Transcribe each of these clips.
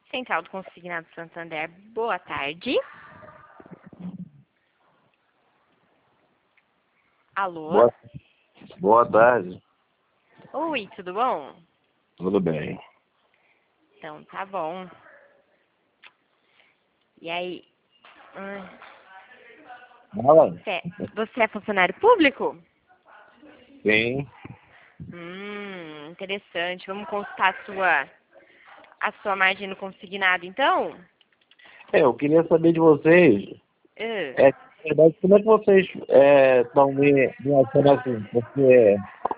Central do Consignado Santander, boa tarde. Alô? Boa tarde. Oi, tudo bom? Tudo bem. Então, tá bom. E aí? Fala. Você é funcionário público? Sim. Interessante. Vamos consultar a sua margem no consignado, então? Eu queria saber de vocês, Ah, na verdade, como é que vocês estão me achando assim? Porque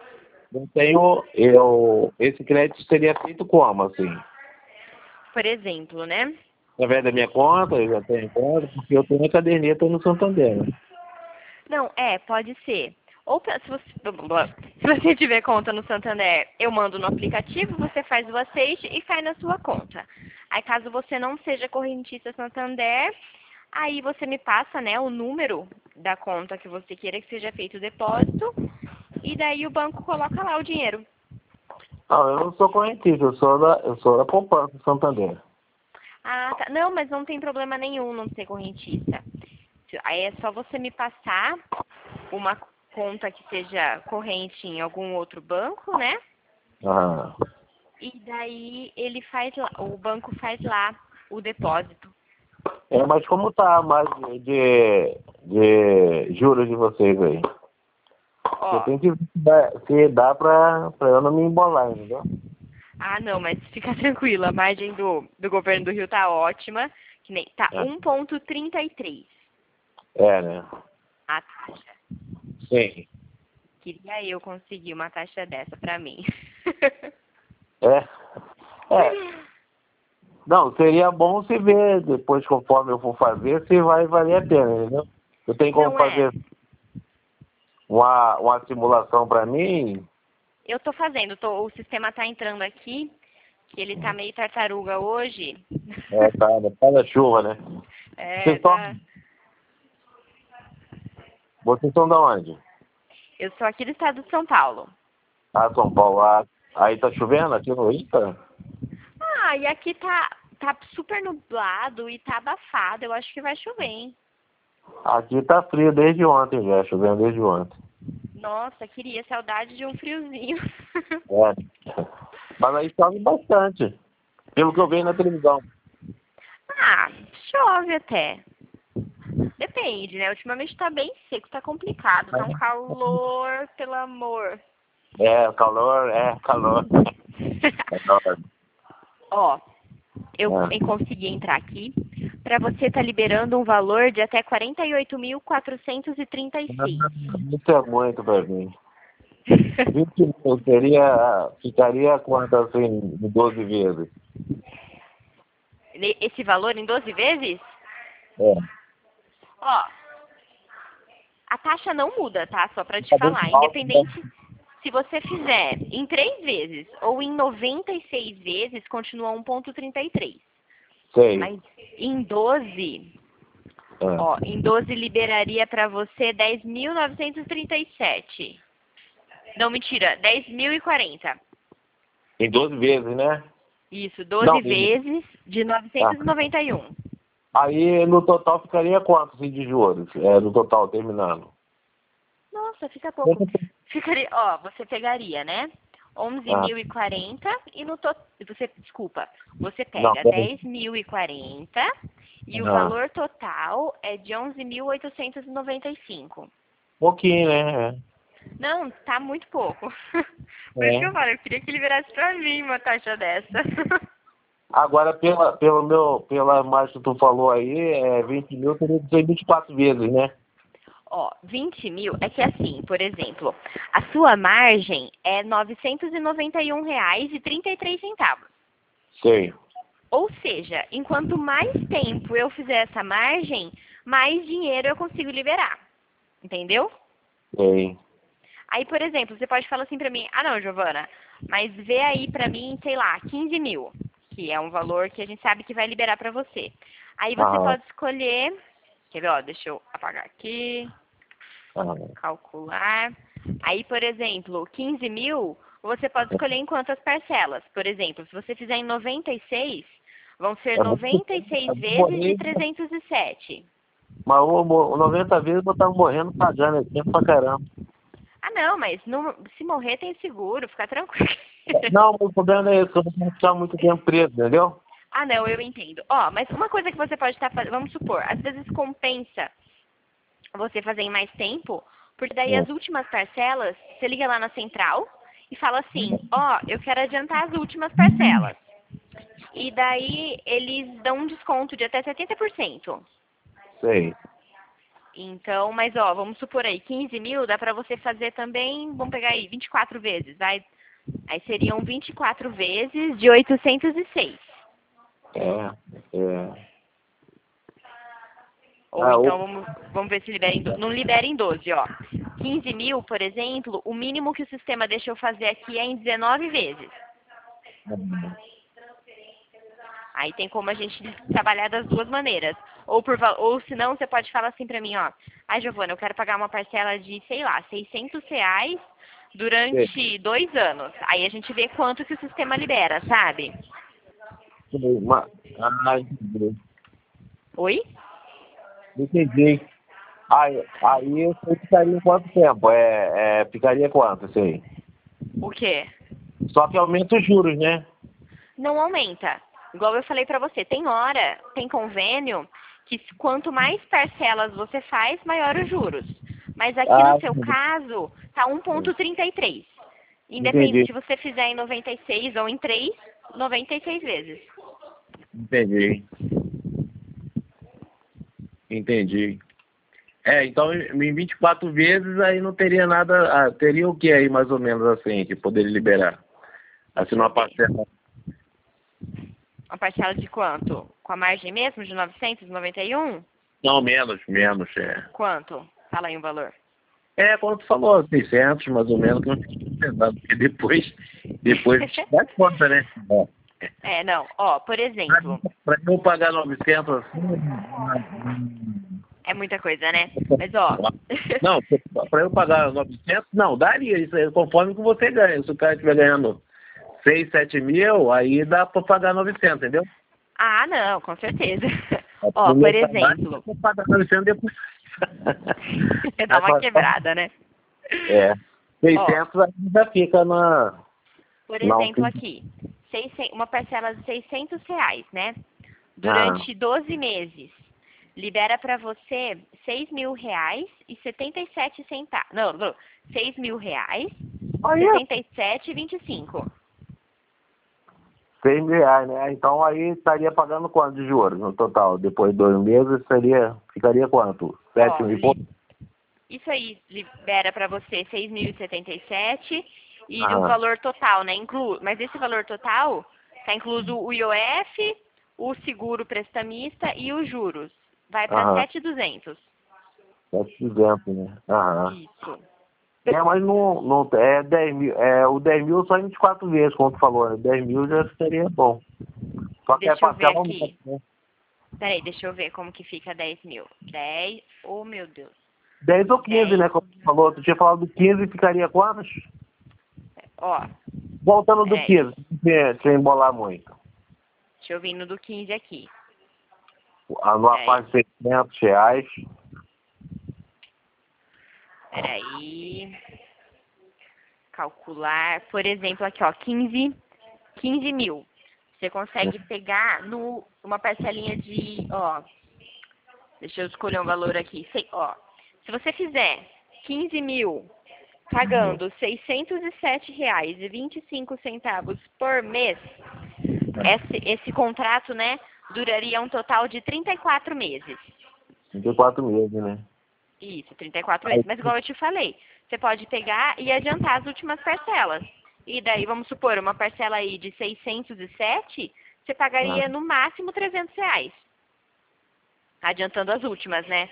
esse crédito seria feito como, assim? por exemplo, né? Através da minha conta, eu já tenho conta, porque eu tenho minha caderneta no Santander, né? Não, pode ser. Ou se você tiver conta no Santander, eu mando no aplicativo, você faz o aceite e cai na sua conta. Aí caso você não seja correntista Santander, aí você me passa, né, o número da conta que você queira que seja feito o depósito e daí o banco coloca lá o dinheiro. Não, eu não sou correntista, eu sou da poupança do Santander. Ah, tá. Não, mas não tem problema nenhum não ser correntista. Aí é só você me passar uma conta que seja corrente em algum outro banco, né? Ah. E daí ele faz lá, o banco faz lá o depósito. Mas como tá a margem de juros de vocês aí? Eu Ó, tenho que ver se dá pra eu não me embolar, entendeu? não, mas fica tranquila, a margem do governo do Rio tá ótima, que nem tá É, 1,33 né? a taxa. Sim. Queria eu conseguir uma taxa dessa pra mim. É. É. Não, seria bom se ver depois, conforme eu for fazer, se vai valer a pena, entendeu? Eu tenho como Não é. fazer uma simulação pra mim? Eu tô fazendo, o sistema tá entrando aqui, que ele tá meio tartaruga hoje. Tá, cada chuva, né? É, Vocês são, tá. vocês são da onde? Eu sou aqui do estado de São Paulo. Ah, São Paulo. Aí tá chovendo aqui no Rio, tá? E aqui tá super nublado e tá abafado. Eu acho que vai chover, hein? Aqui tá frio desde ontem já, chovendo desde ontem. Nossa, queria saudade de um friozinho. É. Mas aí chove bastante, pelo que eu vejo na televisão. Chove até. Depende, né? Ultimamente tá bem seco, tá complicado. Tá um calor, pelo amor. Calor, calor. Calor. Ó, eu É. consegui entrar aqui. Pra você tá liberando um valor de até 48.436. Isso é muito pra mim. 20 mil ficaria quanto assim, em 12 vezes? Esse valor em 12 vezes? É. Ó, a taxa não muda, tá? Só pra te Tá bem falar. alto, né? Independente se você fizer em 3 vezes ou em 96 vezes, continua 1,33. Sei. Mas em 12, É. em 12 liberaria pra você 10.937. Não, mentira, 10.040. Em 12 vezes, né? Isso, Não, 12 vezes de tá. 991. Aí no total ficaria quanto assim, de juros? No total, terminando. Nossa, fica pouco. Ficaria, você pegaria, né? Ah, 11.040 e no total, desculpa, você não, pega peraí. 10.040 e o Ah, valor total é de 11.895. pouquinho, né? Não, tá muito pouco. Por isso que É. eu falo, eu queria que liberasse pra mim uma taxa dessa. Agora, pela margem que tu falou aí, 20 mil teria que ser 24 vezes, né? 20 mil é que assim, por exemplo, a sua margem é R$ 991,33. Sei. Ou seja, enquanto mais tempo eu fizer essa margem, mais dinheiro eu consigo liberar. Entendeu? Sei. Aí, por exemplo, você pode falar assim pra mim, não, Giovana, mas vê aí pra mim, sei lá, 15 mil, que é um valor que a gente sabe que vai liberar pra você. Aí você Aham. pode escolher, quer ver, deixa eu apagar aqui, Aham. calcular. Aí, por exemplo, 15 mil, você pode escolher em quantas parcelas. Por exemplo, se você fizer em 96, Vão ser É muito 96 vezes de 307. Mas o 90 vezes eu tava morrendo pagando, é tempo pra caramba. Ah, não, mas se morrer tem seguro, fica tranquilo. Não, o problema é esse, eu não posso ficar muito tempo preso, entendeu? Ah, não, eu entendo. Ó, mas uma coisa que você pode estar fazendo, vamos supor, às vezes compensa você fazer em mais tempo, porque daí as últimas parcelas, você liga lá na central e fala assim, ó, eu quero adiantar as últimas parcelas. E daí eles dão um desconto de até 70%. Sei. Então, mas ó, vamos supor aí, 15 mil dá pra você fazer também, vamos pegar aí, 24 vezes, vai. Aí seriam 24 vezes de 806. É. Ou então, vamos ver se libera não libera em 12, ó. 15 mil, por exemplo, o mínimo que o sistema deixa eu fazer aqui é em 19 vezes. Aí tem como a gente trabalhar das duas maneiras. Ou se não, você pode falar assim pra mim, ó. Ah, Giovana, eu quero pagar uma parcela de, sei lá, R$ 600 durante 2 anos. Aí a gente vê quanto que o sistema libera, sabe? Entendi. Oi? Entendi. Aí você ficaria em quanto tempo? Ficaria quanto, isso aí? O quê? Só que aumenta os juros, né? Não aumenta. Igual eu falei pra você, tem hora, tem convênio, que quanto mais parcelas você faz, maior os juros. Mas aqui no seu caso, tá 1,33. Independente Entendi. se você fizer em 96 ou em 3, 96 vezes. Entendi. Então em 24 vezes aí não teria nada. Teria o que aí mais ou menos assim que poderia liberar? Assim numa parcela. Uma parcela de quanto? Com a margem mesmo de 991? Não, menos. Quanto? Fala aí um valor. Como tu falou, 600 mais ou menos, que não fica pesado, porque depois dá conta, né? Não. Ó, por exemplo. Para eu pagar 900 assim. É muita coisa, né? Mas, ó. Não, para eu pagar 900, não, daria isso aí, conforme que você ganha. Se o cara estiver ganhando 6, 7 mil, aí dá para pagar 900, entendeu? Ah, não, com certeza. Ó, por exemplo. Vou pagar 900 depois. Dá uma quebrada, né? 600 aí já fica na. Por exemplo, aqui. Uma parcela de R$ 600, né? Durante 12 meses. Libera para você R$ 6.000,77. Não, R$ 6.000,77,25. R$ 100 né? Então aí estaria pagando quanto de juros no total? Depois de 2 meses ficaria quanto? 7 mil e pouco? Isso aí libera para você 6.077 e o valor total, né? Mas esse valor total está incluso o IOF, o seguro prestamista e os juros. Vai para 7.200. 7.200, né? Isso. Mas não é 10 mil. O 10 mil só em 24 vezes, como tu falou, né? 10 mil já seria bom. Só que Deixa eu ver parcela aqui. Peraí, deixa eu ver como que fica 10 mil. 10, oh meu Deus. 10 ou 15, né? Como tu falou, tu tinha falado do 15 ficaria quantos? Ó. Voltando do 15, sem embolar muito. Deixa eu vir no do 15 aqui. Numa faixa de R$ 600. Peraí. Calcular. Por exemplo, aqui, ó. 15 mil. Você consegue pegar uma parcelinha de, ó. Deixa eu escolher um valor aqui. Ó. Se você fizer 15 mil pagando R$ 607,25 por mês, esse contrato, né, duraria um total de 34 meses. 34 meses, né? Isso, 34 meses. Mas igual eu te falei, você pode pegar e adiantar as últimas parcelas. E daí, vamos supor, uma parcela aí de 607, você pagaria no máximo R$ 300. Adiantando as últimas, né?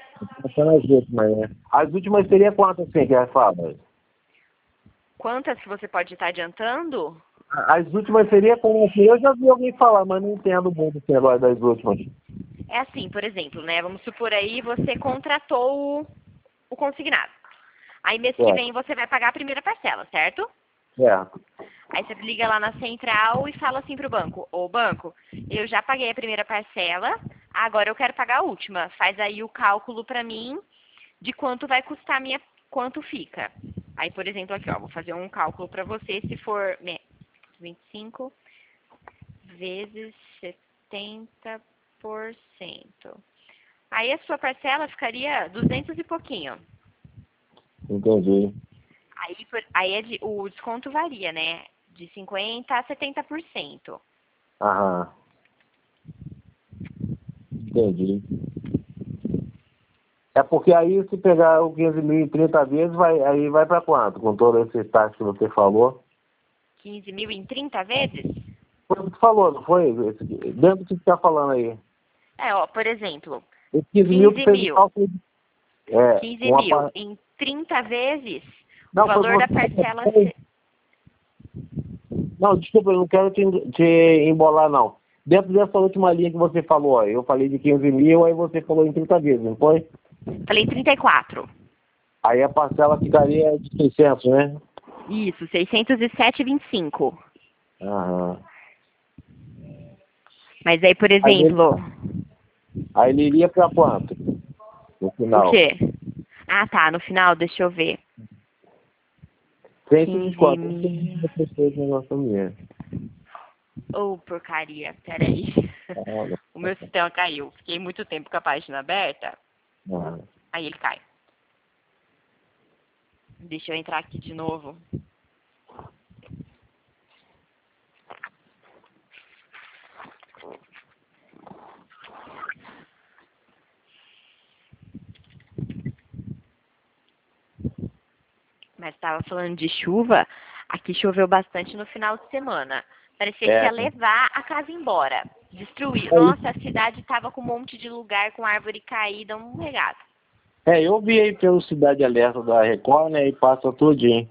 As últimas seria quantas, assim, que fala? Quantas que você pode estar adiantando? As últimas seria como assim? Eu já vi alguém falar, mas não entendo muito esse negócio das últimas. É assim, por exemplo, né? Vamos supor aí, você contratou o consignado. Aí mês que vem você vai pagar a primeira parcela, certo? Certo. Aí você liga lá na central e fala assim pro banco, ô banco, eu já paguei a primeira parcela, agora eu quero pagar a última. Faz aí o cálculo pra mim de quanto vai custar a minha, quanto fica. Aí, por exemplo, aqui, ó, vou fazer um cálculo pra você, se for 25 vezes 70%. Aí a sua parcela ficaria 200 e pouquinho. Entendi. Aí o desconto varia, né? De 50% a 70%. Aham. Entendi. É porque aí se pegar o 15 mil em 30 vezes, aí vai para quanto? Com todo esse taxa que você falou. 15 mil em 30 vezes? Foi o que você falou, não foi? Dentro do que você está falando aí. É, ó, por exemplo, Os 15 mil que 15 fez o mil. cálculo. É, 15 mil em 30 vezes, o não, foi valor da você. parcela... Não, desculpa, eu não quero te embolar, não. Dentro dessa última linha que você falou, ó, eu falei de 15 mil, aí você falou em 30 vezes, não foi? Falei 34. Aí a parcela ficaria de 600, né? Isso, 607,25. Aham. Mas aí, por Aí ele, exemplo... aí ele iria para quanto? No O final. quê? Ah, tá, no final, deixa eu ver. 100 de 15 quanto? mil... O negócio mesmo. Oh, porcaria, peraí. Ah, O meu sistema caiu. Fiquei muito tempo com a página aberta, não. aí ele cai. Deixa eu entrar aqui de novo. Mas estava falando de chuva, aqui choveu bastante no final de semana. Parecia que ia levar a casa embora, destruir. Nossa, a cidade estava com um monte de lugar com árvore caída, um regado. Eu vi aí pelo Cidade Alerta da Record, né, e passa tudinho.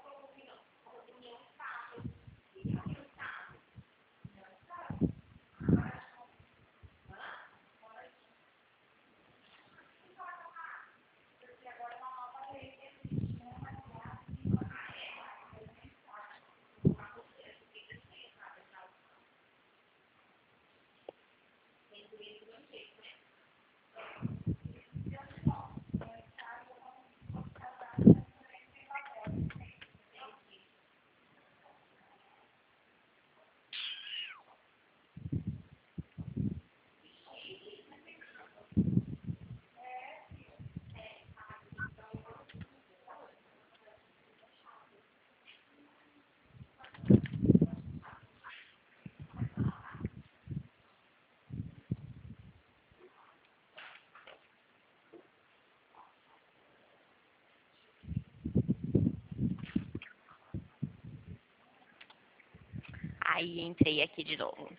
Aí entrei aqui de novo.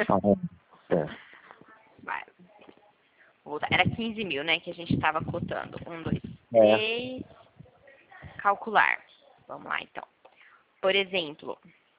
Vai. Vou voltar. Era 15 mil, né, que a gente estava cotando. 1, 2, 3. Calcular. Vamos lá, então. Por exemplo,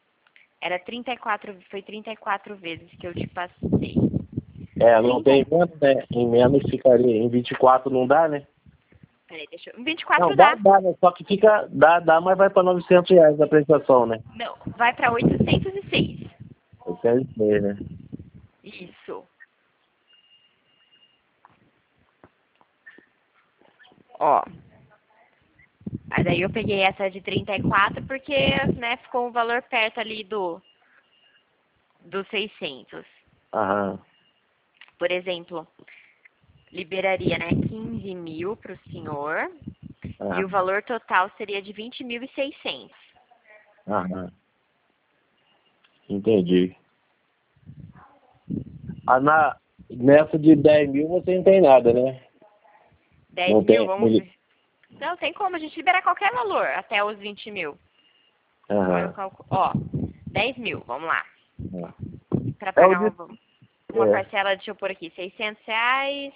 foi 34 vezes que eu te passei. Não tem menos, né? Em menos ficaria. Em 24 não dá, né? Peraí, deixa eu... 24 Não, dá. dá, né? Só que fica, dá, mas vai para R$ 900 a prestação, né? Não, vai para 806. 806, né? Isso. Ó. Mas aí eu peguei essa de 34 porque, né, ficou um valor perto ali dos 600. Aham. Por exemplo, liberaria, né, 15 mil para o senhor e o valor total seria de 20.600. Aham. Entendi. Nessa de 10 mil você não tem nada, né? 10 Não mil, tem. vamos ver. Não, tem como a gente liberar qualquer valor até os 20 mil. Olha o cálculo. Ó, 10 mil, vamos lá. Para pagar uma parcela, deixa eu pôr aqui, R$ 600.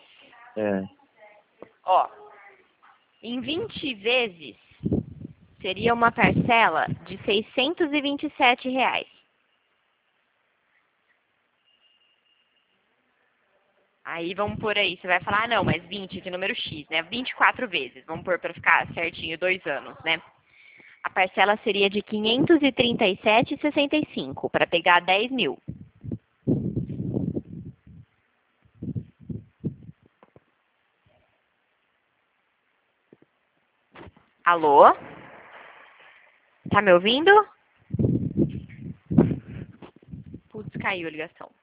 Ó, em 20 vezes, seria uma parcela de R$ 627. Aí vamos pôr aí, você vai falar, ah, não, mas 20 de número X, né? 24 vezes, vamos pôr para ficar certinho, 2 anos, né? parcela seria de 537,65 para pegar 10 mil. Alô? Tá me ouvindo? Putz, caiu a ligação.